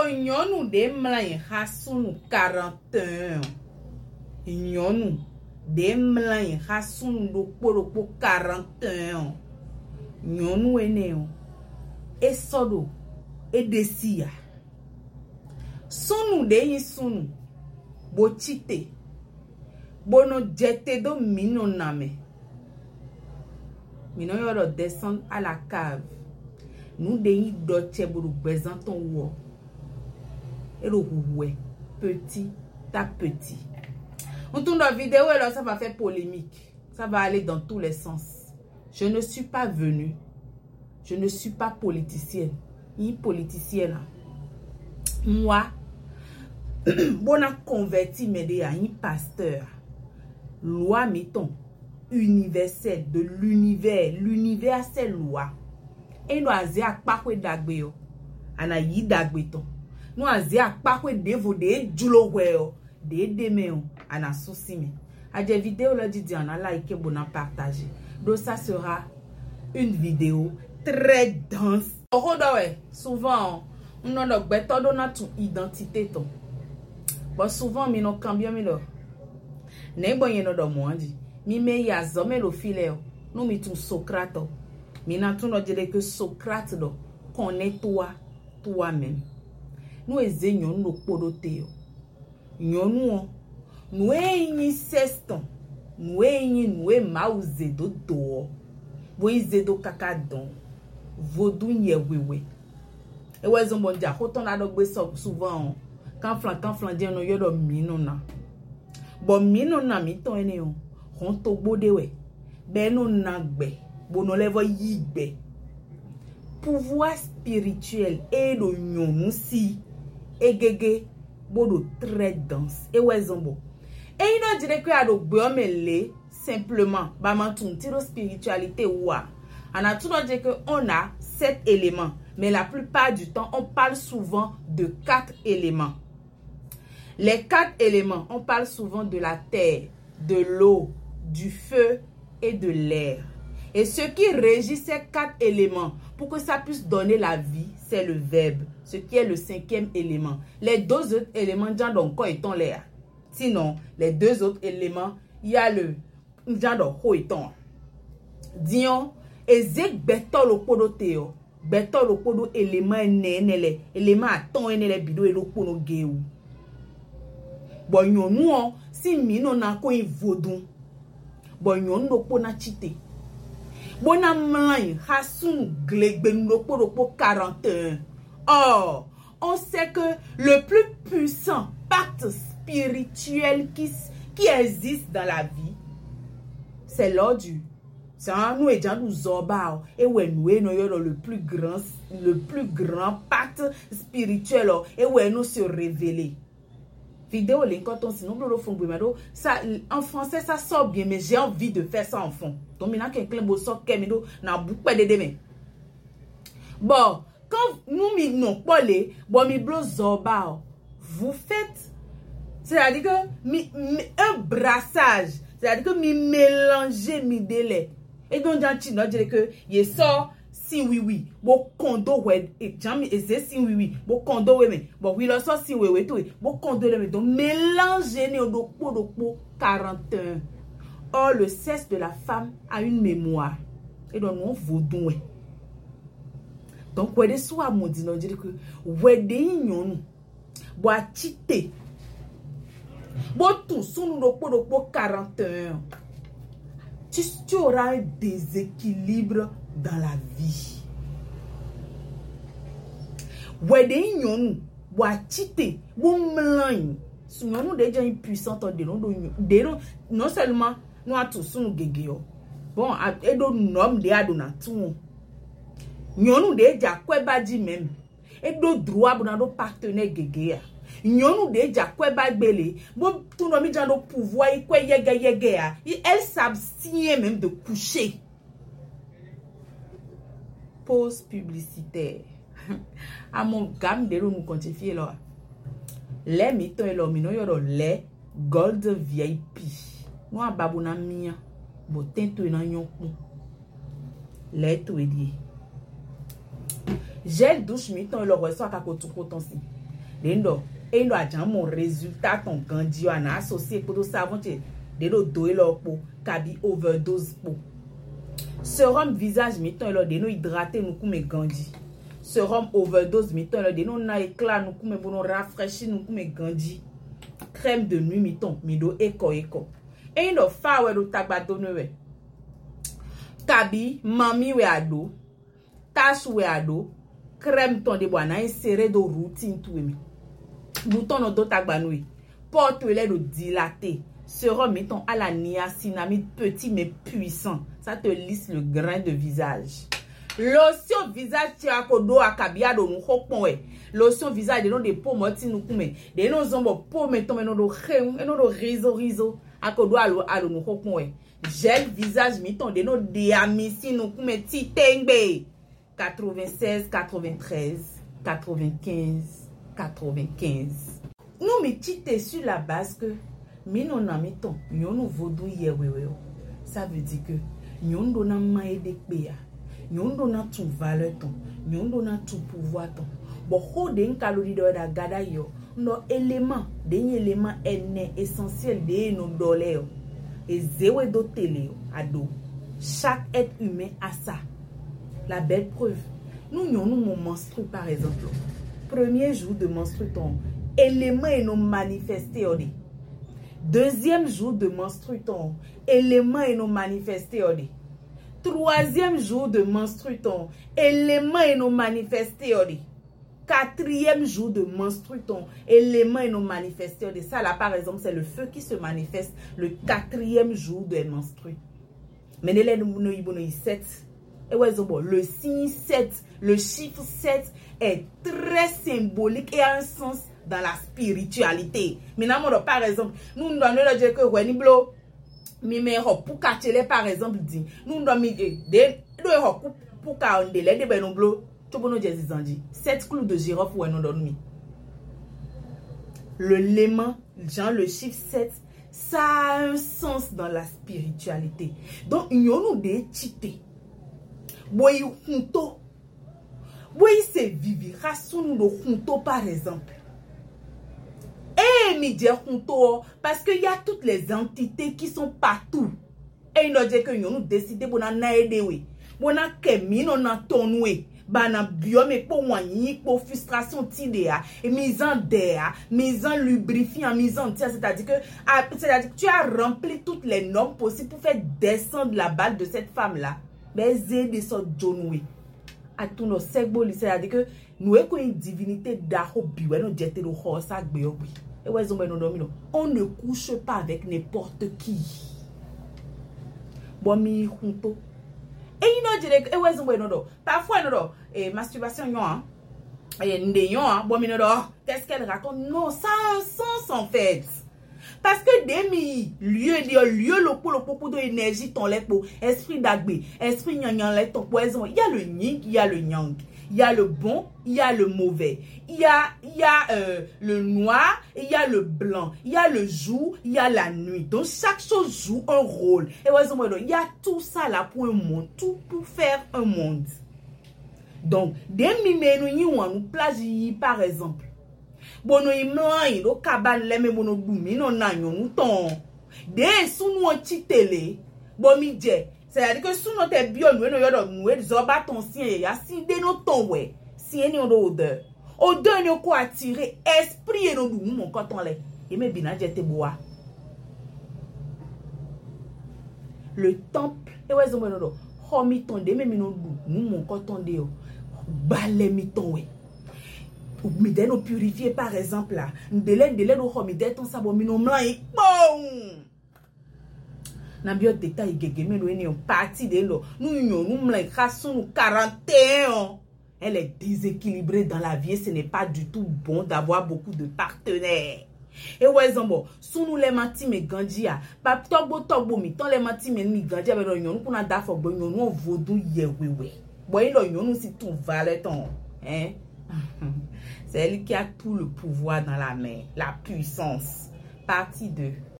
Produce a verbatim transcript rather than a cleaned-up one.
nyɔnu de mlanyi hasunu quarante et un nyɔnu de mlanyi hasunu do kpodokpo quarante et un nyɔnu ene o esodo edesia sunu de yin sunu bo chite bono jete do mino name mino yoro descendre à la cave nous de yin doche bodo bezanton wo et le rououé petit à petit. On tourne la vidéo et là ça va faire polémique, ça va aller dans tous les sens. Je ne suis pas venue, je ne suis pas politicienne, ni politicienne. Moi, bon a converti m'aider à un pasteur. Loi mettons universelle de l'univers, l'univers c'est loi. Et nous avons à pas quoi d'agbeyo, ana yi d'agbeton. Nous avons à pas quoi devo de julo weo, de demeo, ana souci. À des vidéos là dit on a like bon à partager. Donc ça sera une vidéo très dense. Souvent on a donc beto dona ton identité ton. Bon souvent mi no cambia mi lo. Ne bon yeno do mondi. Mi me ya zome lo fileo. No mi ton Socrate. Mi na ton no dire que Socrate do connais-toi toi-même. Nous eze nyon no podote yo. Nyonu nous enyi seston. Nous enyi nous e mauze do do. Bo ize do kakadon. Vodou nye wewe. E wezon bon dia koton la do gbe souvent quand flan quand flan dia no yodo mino na. Bon mino na mi ton ene yo. Hon to bode we. Be no na gbe. Bo no levo yigbe. Pouvoir spirituel et le nyonu si egege bodo très dense et wezombo et il a dit que a do gbeomele simplement ba mantun tiro spiritualité wa on a tout dit que on a sept éléments mais la plupart du temps on parle souvent de quatre éléments. Les quatre éléments, on parle souvent de la terre, de l'eau, du feu et de l'air. Et ce qui régit ces quatre éléments pour que ça puisse donner la vie, c'est le verbe, ce qui est le cinquième élément. Les deux autres éléments, donc, étant l'air. Sinon, les deux autres éléments, il y a le genre étant. Disons, ezek beto lo podo teo, beto lo podo élément nenele, élément aton enele bido elo pono geu. Bon yon si mino na ko vodun. Bon yon no po na chite. Bona mlan hasun glegbe no po po quarante et un. Or, on sait que le plus puissant pacte spirituel qui, qui existe dans la vie, c'est l'ordu. C'est un nous et nous zoba et ouais nous et nous le plus grand le plus grand pacte spirituel et ouais nous se révéler. Vidéo link quand on sinon le fond ça en français ça sort bien mais j'ai envie de faire ça en fond. Donc maintenant quelqu'un beau sort kemido na boupe de demain. Bon, quand nous mi non pas les bon mi blo zoba vous faites c'est-à-dire que mi, mi, un brassage, c'est-à-dire que mi mélanger mi délai. Et donc j'en dis dire que il sort si oui oui bon condo ouais et jamais et c'est si oui oui bon condo ouais mais bon oui là ça si oui oui tout bon condo mais donc mélanger ne do po do po quarante et un. Or le sexe de la femme a une mémoire et donc on vaudou ouais. Donc ouais de soit mon dit non dire que ouais de ignon boa chité bon tout sous do po do po quarante et un. Tu, tu auras un déséquilibre dans la vie. Ouais, des ignon, ouais, chité, bon mlan, si nous déjà une puissante de non de non seulement nous a tous nous gégéo. Bon, et do nom de adona tout. Nous déjà quoi badi même. Et do droit bon do partenaire gégéa. Nyonou deja kwe bagbele bon tout no mi jando pouvoir y kwe yega yega elle s'abstient même de coucher. Pause publicitaire. À mon gamme de nous quantifier là. Les mitons et l'omino yoro les gold V I P. Nous a babuna mia bo tento na nyonku. Les tout est gel douche miton et le reçoit à kotu kotonsi. dendo et ndo ajan mon résultat ton gandio ana associé pour savon te dendo do elo po kabi overdose po sérum visage miton elo dendo hydraté nous kume gandi sérum overdose miton elo dendo na éclat nous kume bono rafraîchir nous kume gandi crème de nuit miton mido eko eko et ndo fa we do tagbado no we kabi mami we ado tache we ado crème ton de bois na inséré de routine tout mi bouton no do tagbanoui porte lait de dilaté sérum mettons à la niacinamide petit mais puissant ça te lisse le grain de visage lotion visage tia kodo akabia do mu hokpon we lotion visage de no de peau moti nu kume de no zombo peau mettons no do kheu no do rizo rizo akodo alo alo nu hokpon we gel visage mettons de no diamisi nu kume ti tengbe quatre-vingt-seize, quatre-vingt-treize, quatre-vingt-quinze, quatre-vingt-quinze. Nous mettons sur la base que nous mettons nous vaudou yewewe. Ça veut dire que nous donnons maï de péa, nous donnons tout valeur ton, nous donnons tout pouvoir ton. Bon, ho den calorie de la gada yo, nos éléments, des éléments essentiels de nos dollars. Et zéro do télé ado. Chaque être humain a ça. La belle preuve, nous nous nous menstru par exemple. Premier jour de menstru ton élément et nous manifesté odi. Deuxième jour de menstru ton élément et nous manifesté odi. Troisième jour de menstru ton élément et nous manifesté odi. Quatrième jour de menstru ton élément et nous manifesté odi. Ça là par exemple c'est le feu qui se manifeste le quatrième jour de menstru. Mais les nous nous y sept. Et ouais, le signe sept, le chiffre sept est très symbolique et a un sens dans la spiritualité. Maintenant, par exemple, nous nous donnons le dire que Weniblo, mi me ho pour catcher par exemple dit, nous nous mi de do ho pour ka on de le de benoblo, to bono jésus andi. Sept clous de girofle ou non donne mi. Le léman, genre le chiffre sept, ça a un sens dans la spiritualité. Donc, nous nous de cheater. Boy hunto boy se vivi rasunu do hunto par exemple et mi dire hunto parce que il y a toutes les entités qui sont partout et il nous dit que nous décider bona na edewe bona kemi non na tonwe bana biome po wanyi po frustration tidea et mise en d'air mise en lubrifiant mise en tir c'est-à-dire que c'est-à-dire que tu as rempli toutes les normes possibles pour faire descendre la balle de cette femme là. Mais de so jonwe à tout nos segboli c'est-à-dire que nous avons une divinité d'aho biwe no jete lo hosa gbe obi e we zo no domino on ne couche pas avec n'importe qui bon mi hunto et you know dire e we zo no do parfois no do et masturbation yo hein et ndeyon hein bon mi no do qu'est-ce qu'elle raconte non ça a un sens en fait. Parce que demi lieu de lieu le pour le pour de énergie ton lait pour esprit d'agbe esprit nyan lait ton poison il y a le yin il y a le yang il y a le bon il y a le mauvais il y a il y a euh, le noir il y a le blanc il y a le jour il y a la nuit donc chaque chose joue un rôle et il y a tout ça là pour un monde tout pour faire un monde donc demi menu yi wan plage par exemple bono imlan lo kabal le me bono bumi no nanyo nou ton de sunu on titele bo mi je c'est-à-dire que sunu te bio nou no yodo nou e zoba ton sien ya si de no ton we si eni on odeur odeur ne ko attirer esprit e no du mon coton le e me bina je te boa le temple e we zo mo no do homi ton de me mi no du mon coton de o balé mi ton we mi de no purifier par exemple là ndele ndele no ho mi de ton sabo mi no mlan yi bon na bio détail gege me no eni on partie de lo nous union nous mlan krason nous quarante et un elle est déséquilibrée dans la vie ce n'est pas du tout bon d'avoir beaucoup de partenaires et ouais zombo sunu le mati me gandia pa togbo togbo mi ton le mati me mi gandia be no union nous na da fo gbo union nous vodou ye wewe boy lo union nous si tout vale ton hein. C'est elle qui a tout le pouvoir dans la main, la puissance. Partie deux.